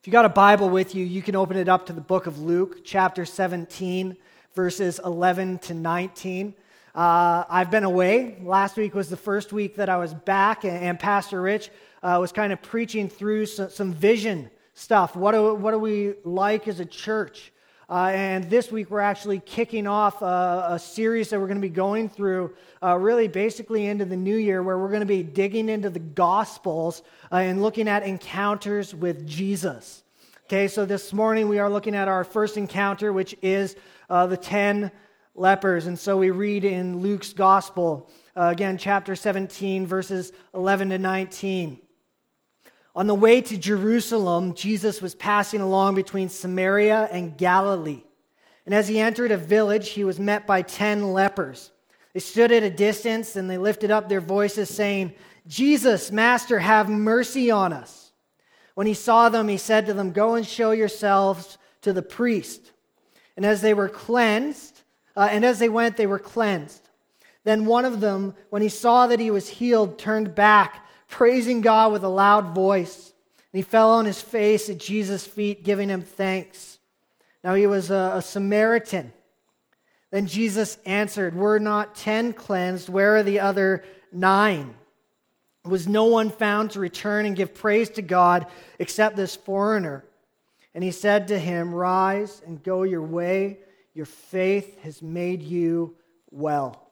If you got a Bible with you, you can open it up to the book of Luke, chapter 17, verses 11 to 19. I've been away. Last week was the first week that I was back, and Pastor Rich was kind of preaching through some vision stuff. What do we like as a church? And this week we're actually kicking off a series that we're going to be going through really basically into the new year, where we're going to be digging into the Gospels and looking at encounters with Jesus. Okay, so this morning we are looking at our first encounter, which is the 10 lepers. And so we read in Luke's Gospel, again, chapter 17, verses 11 to 19. On the way to Jerusalem, Jesus was passing along between Samaria and Galilee. And as he entered a village, he was met by 10 lepers. They stood at a distance and they lifted up their voices saying, "Jesus, Master, have mercy on us." When he saw them, he said to them, "Go and show yourselves to the priest." And as they were cleansed, as they went, they were cleansed. Then one of them, when he saw that he was healed, turned back, praising God with a loud voice. And he fell on his face at Jesus' feet, giving him thanks. Now he was a Samaritan. Then Jesus answered, "Were not 10 cleansed? Where are the other 9? Was no one found to return and give praise to God except this foreigner?" And he said to him, "Rise and go your way. Your faith has made you well."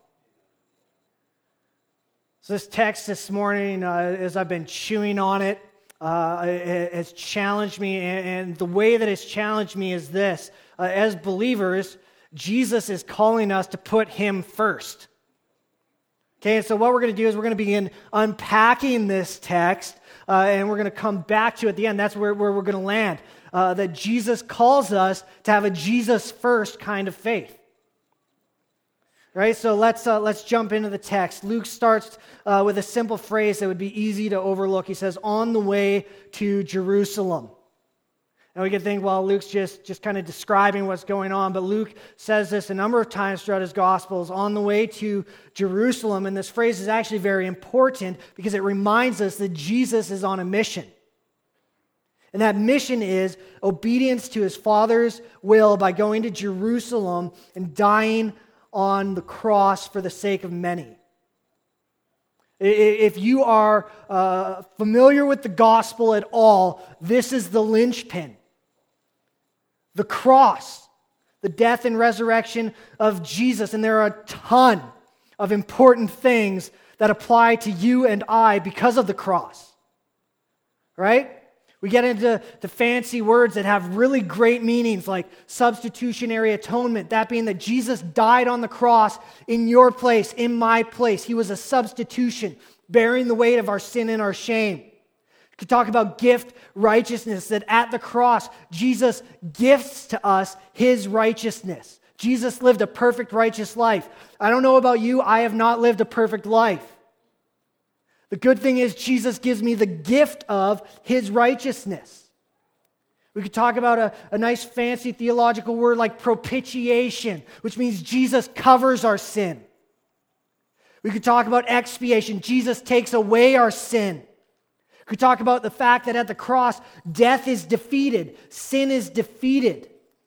So this text this morning, as I've been chewing on it, it has challenged me. And the way that it's challenged me is this. As believers, Jesus is calling us to put him first. Okay, and so what we're going to do is we're going to begin unpacking this text, and we're going to come back to it at the end. That's where we're going to land. That Jesus calls us to have a Jesus-first kind of faith. Right, so let's jump into the text. Luke starts with a simple phrase that would be easy to overlook. He says, "On the way to Jerusalem." And we can think, well, Luke's just kind of describing what's going on, but Luke says this a number of times throughout his Gospels, "on the way to Jerusalem," and this phrase is actually very important because it reminds us that Jesus is on a mission. And that mission is obedience to his Father's will by going to Jerusalem and dying on the cross for the sake of many. If you are familiar with the gospel at all, this is the linchpin. The cross, the death and resurrection of Jesus. And there are a ton of important things that apply to you and I because of the cross. Right? We get into the fancy words that have really great meanings, like substitutionary atonement, that being that Jesus died on the cross in your place, in my place. He was a substitution, bearing the weight of our sin and our shame. We could talk about gift righteousness, that at the cross, Jesus gifts to us his righteousness. Jesus lived a perfect, righteous life. I don't know about you, I have not lived a perfect life. The good thing is Jesus gives me the gift of his righteousness. We could talk about a nice fancy theological word like propitiation, which means Jesus covers our sin. We could talk about expiation. Jesus takes away our sin. We could talk about the fact that at the cross, death is defeated, sin is defeated.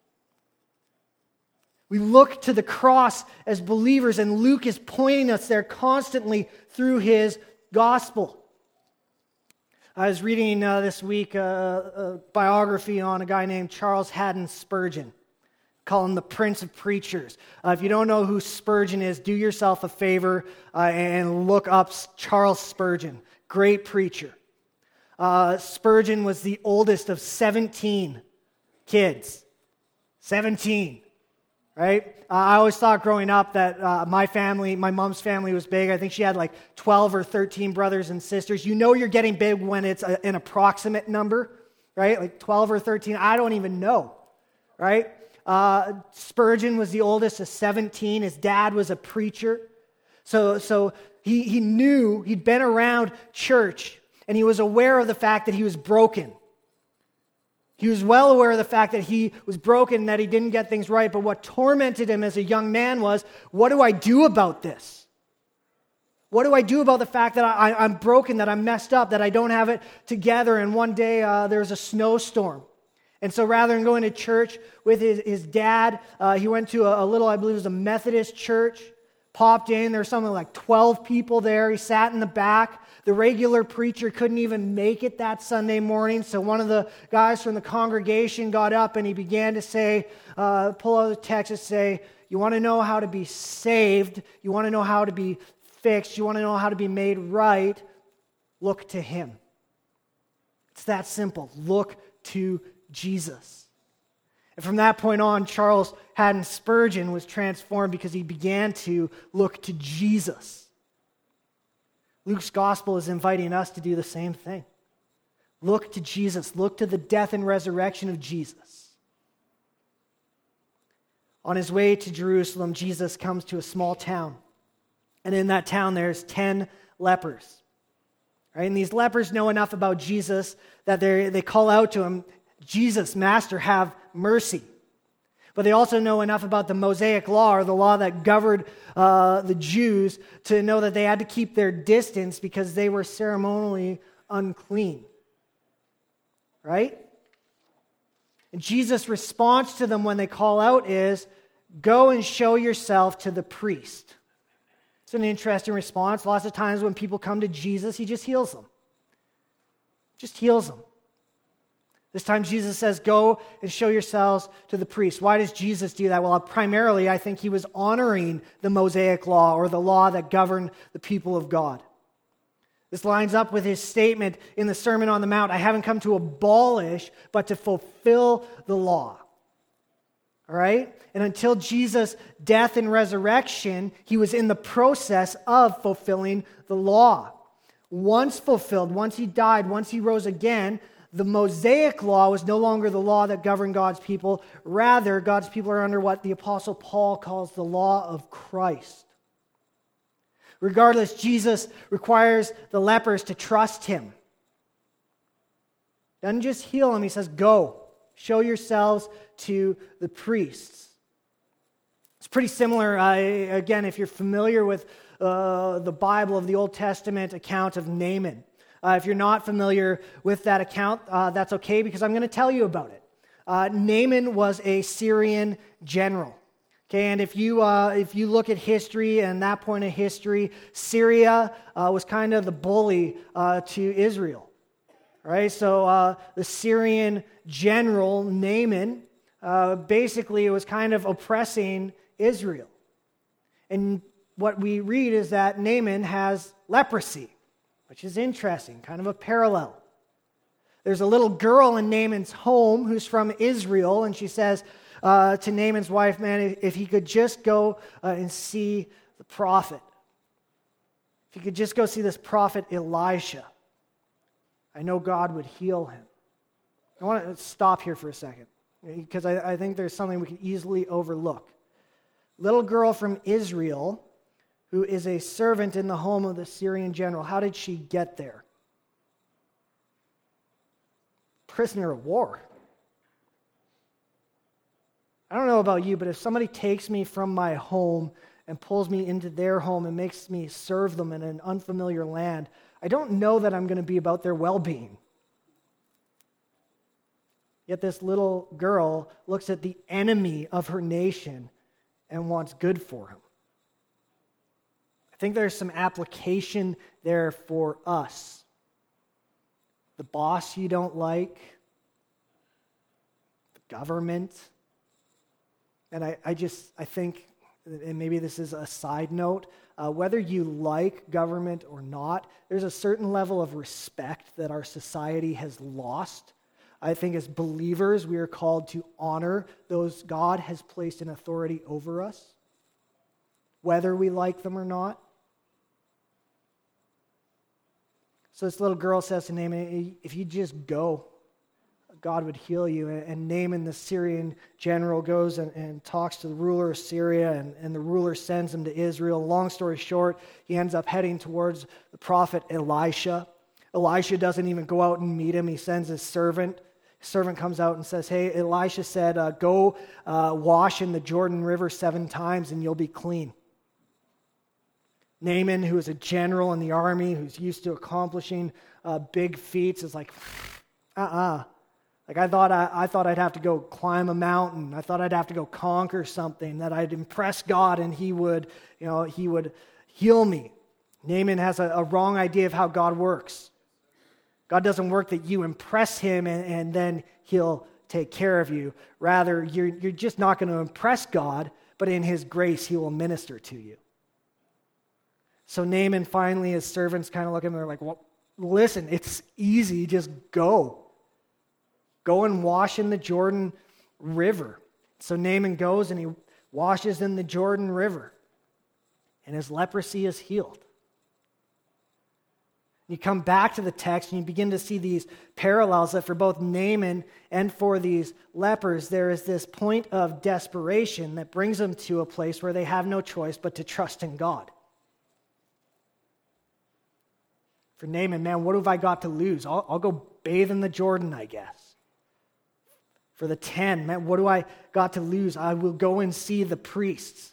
We look to the cross as believers, and Luke is pointing us there constantly through his gospel. I was reading this week a biography on a guy named Charles Haddon Spurgeon. Call him the Prince of Preachers. If you don't know who Spurgeon is, do yourself a favor and look up Charles Spurgeon. Great preacher. Spurgeon was the oldest of 17 kids. 17. Right? I always thought growing up that my mom's family was big. I think she had like 12 or 13 brothers and sisters. You know you're getting big when it's an approximate number, right? Like 12 or 13. I don't even know, right? Spurgeon was the oldest of 17. His dad was a preacher. So he knew, he'd been around church, and he was aware of the fact that he was broken. He was well aware of the fact that he was broken and that he didn't get things right, but what tormented him as a young man was, what do I do about this? What do I do about the fact that I'm broken, that I'm messed up, that I don't have it together? And one day there was a snowstorm. And so rather than going to church with his dad, he went to a little, I believe it was a Methodist church, popped in. There were something like 12 people there. He sat in the back. The regular preacher couldn't even make it that Sunday morning, so one of the guys from the congregation got up and he began to say, pull out the text and say, you want to know how to be saved, you want to know how to be fixed, you want to know how to be made right, look to him. It's that simple. Look to Jesus. And from that point on, Charles Haddon Spurgeon was transformed because he began to look to Jesus. Luke's gospel is inviting us to do the same thing. Look to Jesus. Look to the death and resurrection of Jesus. On his way to Jerusalem, Jesus comes to a small town. And in that town, there's 10 lepers. Right? And these lepers know enough about Jesus that they call out to him, Jesus, Master, have mercy. But they also know enough about the Mosaic law, or the law that governed the Jews, to know that they had to keep their distance because they were ceremonially unclean. Right? And Jesus' response to them when they call out is, go and show yourself to the priest. It's an interesting response. Lots of times when people come to Jesus, he just heals them. Just heals them. This time Jesus says, go and show yourselves to the priest. Why does Jesus do that? Well, primarily, I think he was honoring the Mosaic law, or the law that governed the people of God. This lines up with his statement in the Sermon on the Mount, I haven't come to abolish, but to fulfill the law. All right? And until Jesus' death and resurrection, he was in the process of fulfilling the law. Once fulfilled, once he died, once he rose again, the Mosaic law was no longer the law that governed God's people. Rather, God's people are under what the Apostle Paul calls the law of Christ. Regardless, Jesus requires the lepers to trust him. Doesn't just heal them, he says, go, show yourselves to the priests. It's pretty similar, again, if you're familiar with the Bible, of the Old Testament account of Naaman. If you're not familiar with that account, that's okay, because I'm going to tell you about it. Naaman was a Syrian general. Okay, and if you look at history and that point of history, Syria was kind of the bully to Israel. Right? So the Syrian general, Naaman, basically was kind of oppressing Israel. And what we read is that Naaman has leprosy, which is interesting, kind of a parallel. There's a little girl in Naaman's home who's from Israel, and she says to Naaman's wife, man, if he could just go and see the prophet. If he could just go see this prophet Elisha, I know God would heal him. I want to stop here for a second, because I think there's something we can easily overlook. Little girl from Israel who is a servant in the home of the Syrian general. How did she get there? Prisoner of war. I don't know about you, but if somebody takes me from my home and pulls me into their home and makes me serve them in an unfamiliar land, I don't know that I'm going to be about their well-being. Yet this little girl looks at the enemy of her nation and wants good for him. I think there's some application there for us. The boss you don't like, the government, and I think, and maybe this is a side note, whether you like government or not, there's a certain level of respect that our society has lost. I think as believers, we are called to honor those God has placed in authority over us, whether we like them or not. So this little girl says to Naaman, if you just go, God would heal you. And Naaman, the Syrian general, goes and talks to the ruler of Syria, and the ruler sends him to Israel. Long story short, he ends up heading towards the prophet Elisha. Elisha doesn't even go out and meet him. He sends his servant. His servant comes out and says, hey, Elisha said, go wash in the Jordan River 7 times and you'll be clean. Naaman, who is a general in the army, who's used to accomplishing big feats, is like, Like I thought I'd have to go climb a mountain. I thought I'd have to go conquer something, that I'd impress God and he would heal me. Naaman has a wrong idea of how God works. God doesn't work that you impress him and then he'll take care of you. Rather, you're just not going to impress God, but in his grace, he will minister to you. So Naaman finally, his servants kind of look at him and they're like, well, listen, it's easy, just go. Go and wash in the Jordan River. So Naaman goes and he washes in the Jordan River, and his leprosy is healed. You come back to the text and you begin to see these parallels that for both Naaman and for these lepers, there is this point of desperation that brings them to a place where they have no choice but to trust in God. For Naaman, man, what have I got to lose? I'll go bathe in the Jordan, I guess. For the 10, man, what do I got to lose? I will go and see the priests.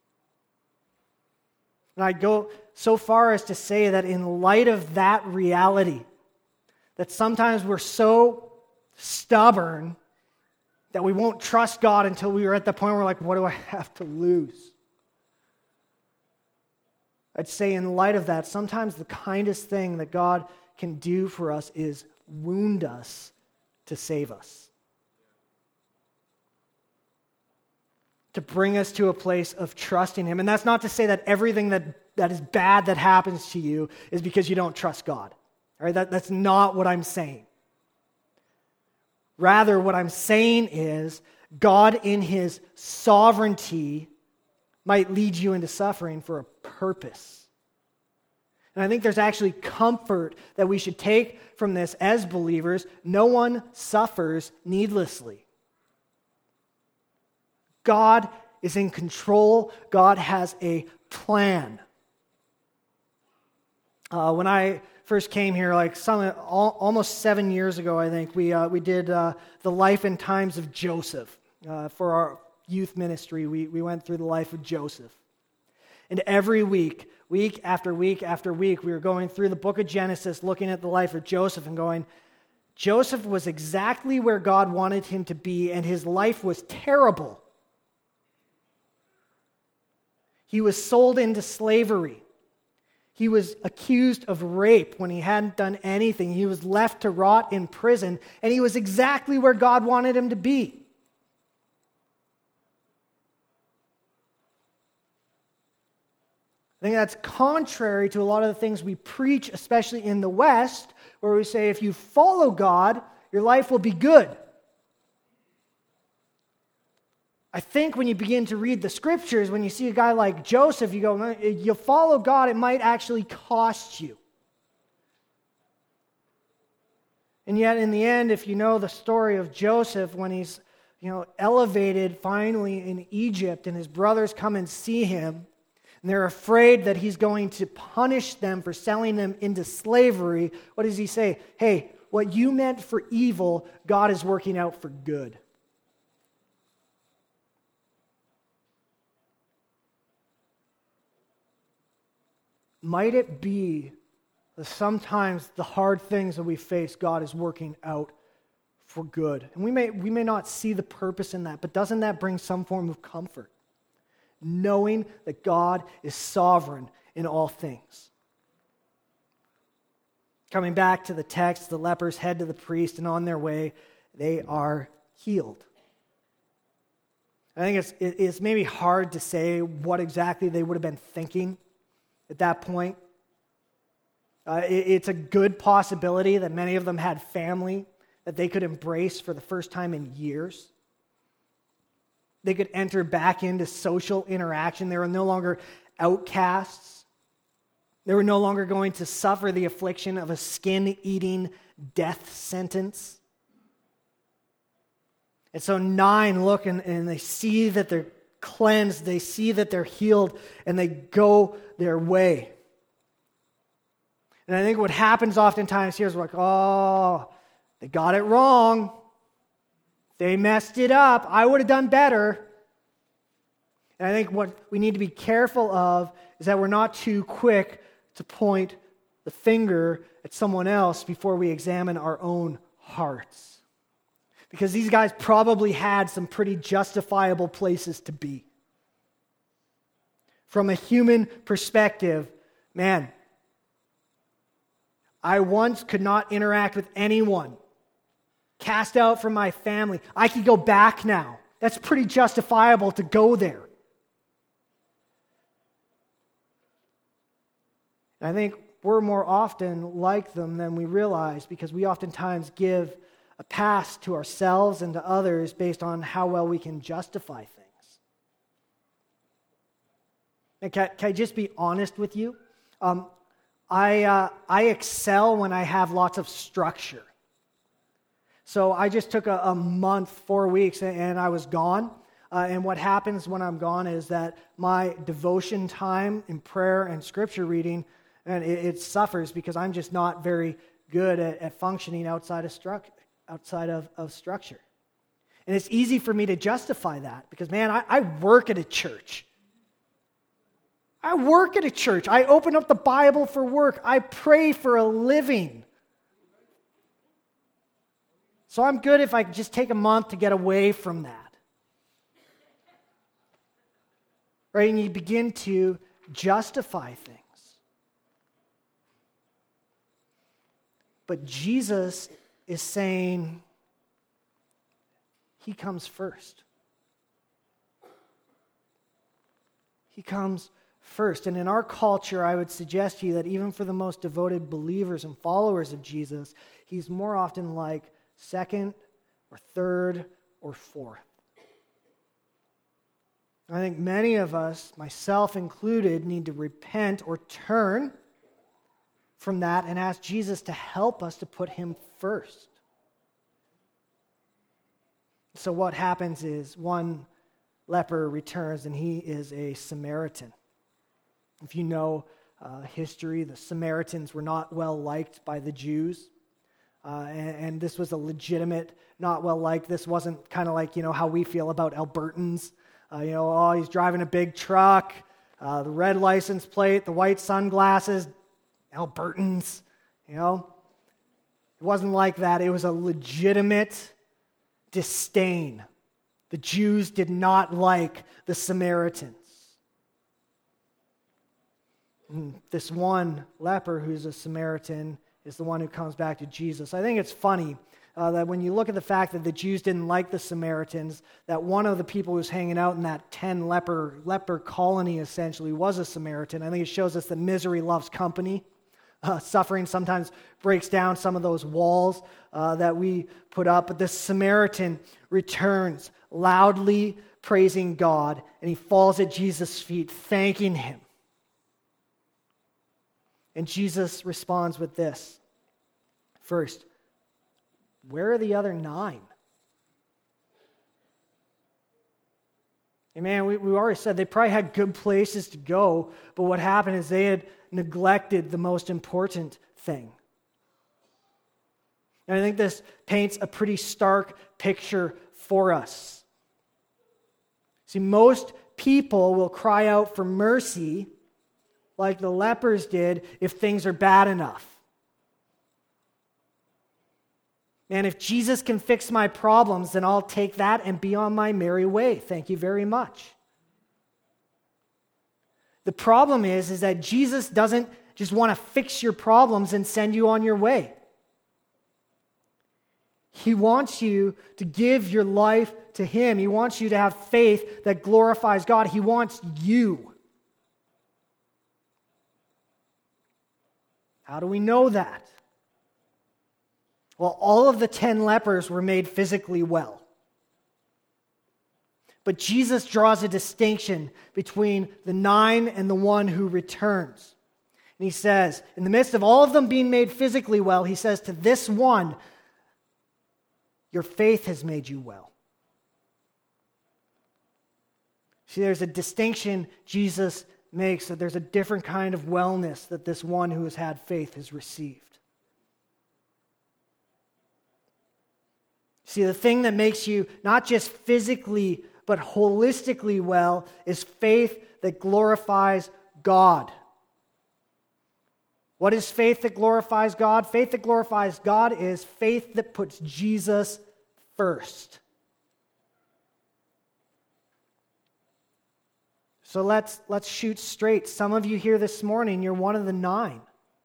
And I go so far as to say that in light of that reality, that sometimes we're so stubborn that we won't trust God until we are at the point where we're like, what do I have to lose? I'd say in light of that, sometimes the kindest thing that God can do for us is wound us to save us. To bring us to a place of trusting him. And that's not to say that everything that is bad that happens to you is because you don't trust God. All right? That's not what I'm saying. Rather, what I'm saying is God in his sovereignty might lead you into suffering for a purpose. And I think there's actually comfort that we should take from this as believers. No one suffers needlessly. God is in control. God has a plan. When I first came here, almost 7 years ago, I think, we did the life and times of Joseph. For our youth ministry, we went through the life of Joseph. And every week after week after week, we were going through the book of Genesis, looking at the life of Joseph and going, Joseph was exactly where God wanted him to be, and his life was terrible. He was sold into slavery. He was accused of rape when he hadn't done anything. He was left to rot in prison, and he was exactly where God wanted him to be. I think that's contrary to a lot of the things we preach, especially in the West, where we say if you follow God, your life will be good. I think when you begin to read the scriptures, when you see a guy like Joseph, you go, you follow God, it might actually cost you. And yet in the end, if you know the story of Joseph, when he's elevated finally in Egypt and his brothers come and see him, and they're afraid that he's going to punish them for selling them into slavery, what does he say? Hey, what you meant for evil, God is working out for good. Might it be that sometimes the hard things that we face, God is working out for good? And we may not see the purpose in that, but doesn't that bring some form of comfort? Knowing that God is sovereign in all things. Coming back to the text, the lepers head to the priest, and on their way, they are healed. I think it's maybe hard to say what exactly they would have been thinking at that point. It's a good possibility that many of them had family that they could embrace for the first time in years. They could enter back into social interaction. They were no longer outcasts. They were no longer going to suffer the affliction of a skin-eating death sentence. And so 9 look and they see that they're cleansed, they see that they're healed, and they go their way. And I think what happens oftentimes here is we're like, oh, they got it wrong. They messed it up. I would have done better. And I think what we need to be careful of is that we're not too quick to point the finger at someone else before we examine our own hearts. because these guys probably had some pretty justifiable places to be. From a human perspective, man, I once could not interact with anyone, cast out from my family. I could go back now. That's pretty justifiable to go there. I think we're more often like them than we realize, because we oftentimes give a pass to ourselves and to others based on how well we can justify things. And can I just be honest with you? I excel when I have lots of structure. So I just took a month, 4 weeks, and I was gone. And what happens when I'm gone is that my devotion time in prayer and scripture reading, and it suffers because I'm just not very good at functioning outside of structure. And it's easy for me to justify that because, man, I work at a church. I work at a church. I open up the Bible for work. I pray for a living. So I'm good if I just take a month to get away from that. Right? And you begin to justify things. But Jesus is saying he comes first. He comes first. And in our culture, I would suggest to you that even for the most devoted believers and followers of Jesus, he's more often like second or third or fourth. I think many of us, myself included, need to repent or turn from that and ask Jesus to help us to put him first. So what happens is one leper returns and he is a Samaritan. If you know history, the Samaritans were not well liked by the Jews. And this was a legitimate, not well liked. This wasn't kind of like, how we feel about Albertans. He's driving a big truck, the red license plate, the white sunglasses, Albertans, It wasn't like that. It was a legitimate disdain. The Jews did not like the Samaritans. And this one leper who's a Samaritan is the one who comes back to Jesus. I think it's funny that when you look at the fact that the Jews didn't like the Samaritans, that one of the people who was hanging out in that 10 leper colony essentially was a Samaritan. I think it shows us that misery loves company. Suffering sometimes breaks down some of those walls that we put up. But this Samaritan returns loudly praising God, and he falls at Jesus' feet, thanking him. And Jesus responds with this. First, where are the other 9? And man, we already said they probably had good places to go, but what happened is they had neglected the most important thing. And I think this paints a pretty stark picture for us. See, most people will cry out for mercy like the lepers did if things are bad enough. And if Jesus can fix my problems, then I'll take that and be on my merry way. Thank you very much. The problem is that Jesus doesn't just want to fix your problems and send you on your way. He wants you to give your life to him. He wants you to have faith that glorifies God. He wants you. How do we know that? Well, all of the 10 lepers were made physically well. But Jesus draws a distinction between the 9 and the one who returns. And he says, in the midst of all of them being made physically well, he says to this one, your faith has made you well. See, there's a distinction Jesus makes, that there's a different kind of wellness that this one who has had faith has received. See, the thing that makes you not just physically, but holistically well is faith that glorifies God. What is faith that glorifies God? Faith that glorifies God is faith that puts Jesus first. So let's shoot straight. Some of you here this morning, you're one of the 9.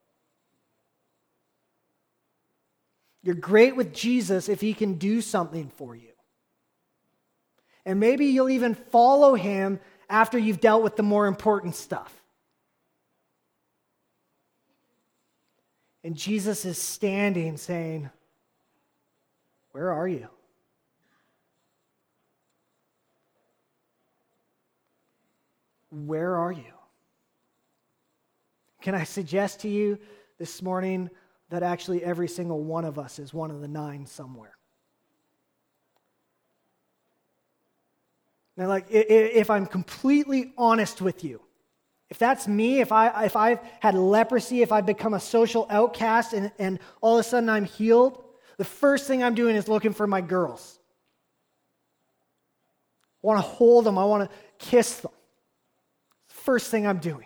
You're great with Jesus if he can do something for you. And maybe you'll even follow him after you've dealt with the more important stuff. And Jesus is standing saying, where are you? Where are you? Can I suggest to you this morning that actually every single one of us is one of the 9 somewhere? Now, like, if I'm completely honest with you, if that's me, if I've had leprosy, if I've become a social outcast and all of a sudden I'm healed, the first thing I'm doing is looking for my girls. I want to hold them. I want to kiss them. First thing I'm doing.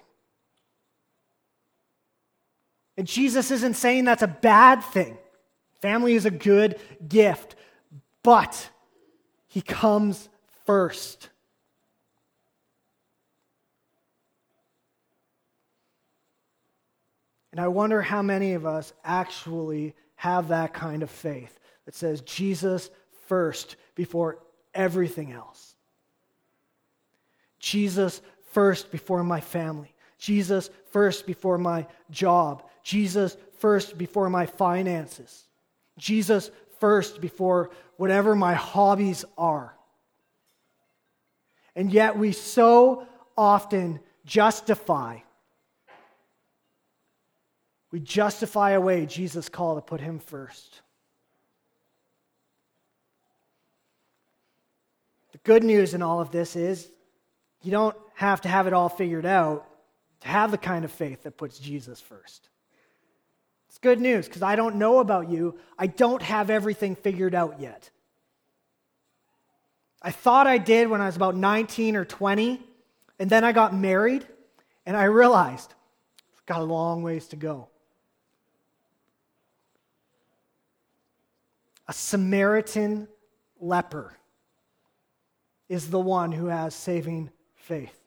And Jesus isn't saying that's a bad thing. Family is a good gift, but he comes first. And I wonder how many of us actually have that kind of faith that says Jesus first before everything else. Jesus first before my family. Jesus first before my job. Jesus first before my finances. Jesus first before whatever my hobbies are. And yet we so often justify away Jesus' call to put him first. The good news in all of this is you don't have to have it all figured out to have the kind of faith that puts Jesus first. It's good news because I don't know about you. I don't have everything figured out yet. I thought I did when I was about 19 or 20, and then I got married, and I realized I've got a long ways to go. A Samaritan leper is the one who has saving faith.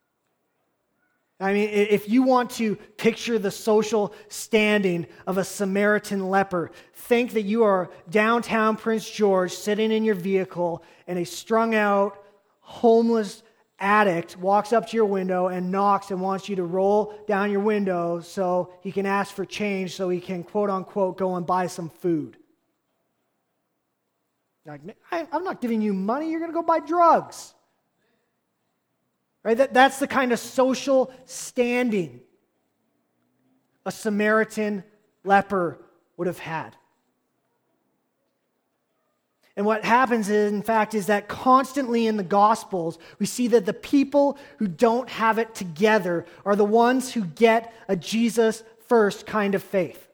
I mean, if you want to picture the social standing of a Samaritan leper, think that you are downtown Prince George sitting in your vehicle and a strung out, homeless addict walks up to your window and knocks and wants you to roll down your window so he can ask for change so he can, quote unquote, go and buy some food. Like, I'm not giving you money, you're going to go buy drugs. Right? That's the kind of social standing a Samaritan leper would have had. And what happens, in fact, is that constantly in the Gospels, we see that the people who don't have it together are the ones who get a Jesus first kind of faith.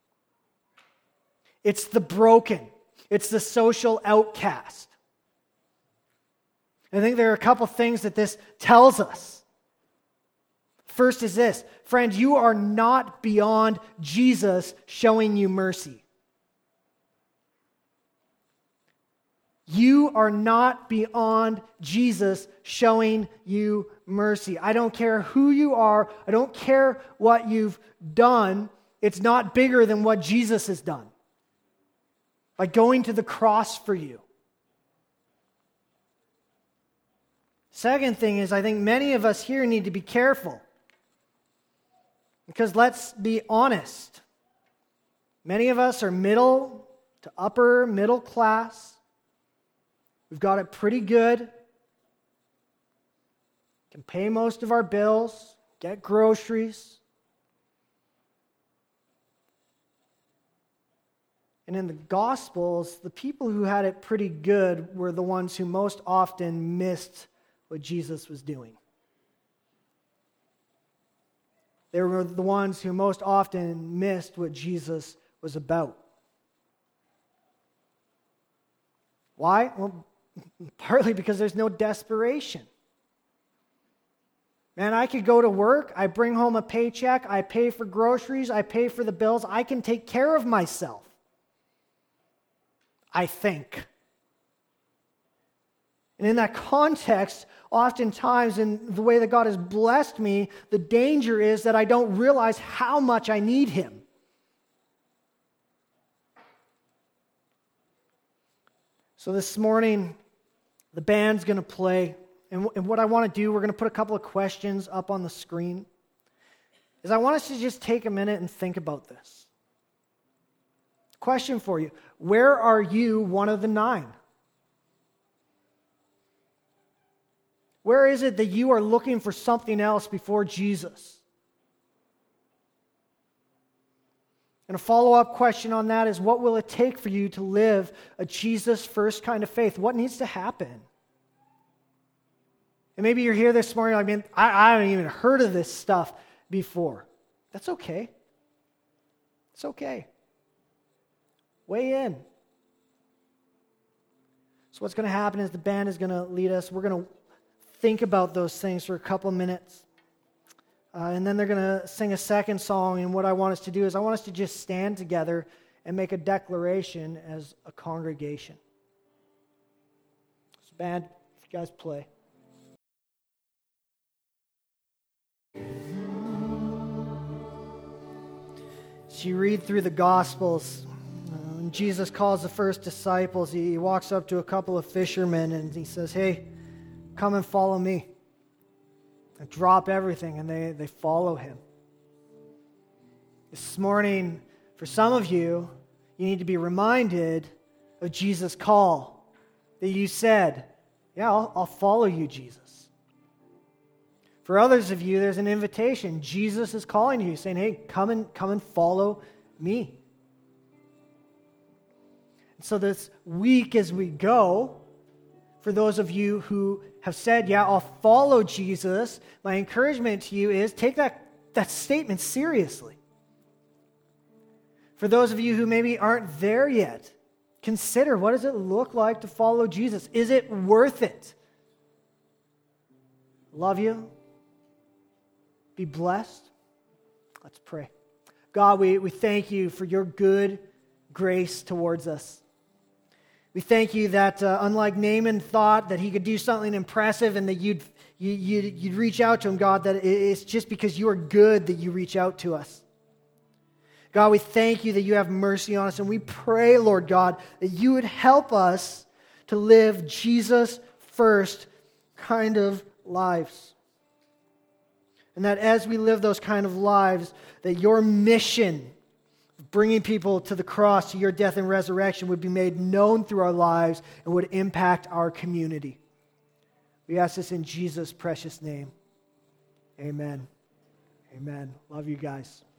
It's the broken. It's the social outcast. I think there are a couple things that this tells us. First is this, friend, you are not beyond Jesus showing you mercy. You are not beyond Jesus showing you mercy. I don't care who you are. I don't care what you've done. It's not bigger than what Jesus has done by going to the cross for you. Second thing is, I think many of us here need to be careful. Because let's be honest. Many of us are middle to upper middle class. We've got it pretty good. Can pay most of our bills, get groceries. And in the Gospels, the people who had it pretty good were the ones who most often missed what Jesus was doing. They were the ones who most often missed what Jesus was about. Why? Well, partly because there's no desperation. Man, I could go to work, I bring home a paycheck, I pay for groceries, I pay for the bills, I can take care of myself. I think. And in that context, oftentimes in the way that God has blessed me, the danger is that I don't realize how much I need Him. So this morning, the band's going to play. And what I want to do, we're going to put a couple of questions up on the screen, is I want us to just take a minute and think about this. Question for you: where are you one of the 9? Where is it that you are looking for something else before Jesus? And a follow-up question on that is, what will it take for you to live a Jesus-first kind of faith? What needs to happen? And maybe you're here this morning, I mean, I haven't even heard of this stuff before. That's okay. It's okay. Weigh in. So what's going to happen is the band is going to lead us. We're going to think about those things for a couple minutes. And then they're going to sing a second song. And what I want us to do is I want us to just stand together and make a declaration as a congregation. So band, if you guys play. As you read through the Gospels, when Jesus calls the first disciples, he walks up to a couple of fishermen and he says, "Hey, come and follow me." And drop everything, and they follow him. This morning, for some of you, you need to be reminded of Jesus' call. That you said, "Yeah, I'll follow you, Jesus." For others of you, there's an invitation. Jesus is calling you, saying, "Hey, come and follow me." And so this week as we go, for those of you who have said, "Yeah, I'll follow Jesus," my encouragement to you is take that statement seriously. For those of you who maybe aren't there yet, consider, what does it look like to follow Jesus? Is it worth it? Love you. Be blessed. Let's pray. God, we thank you for your good grace towards us. We thank you that unlike Naaman thought that he could do something impressive and that you'd reach out to him, God, that it's just because you are good that you reach out to us. God, we thank you that you have mercy on us, and we pray, Lord God, that you would help us to live Jesus-first kind of lives. And that as we live those kind of lives, that your mission bringing people to the cross, to your death and resurrection, would be made known through our lives and would impact our community. We ask this in Jesus' precious name. Amen. Amen. Love you guys.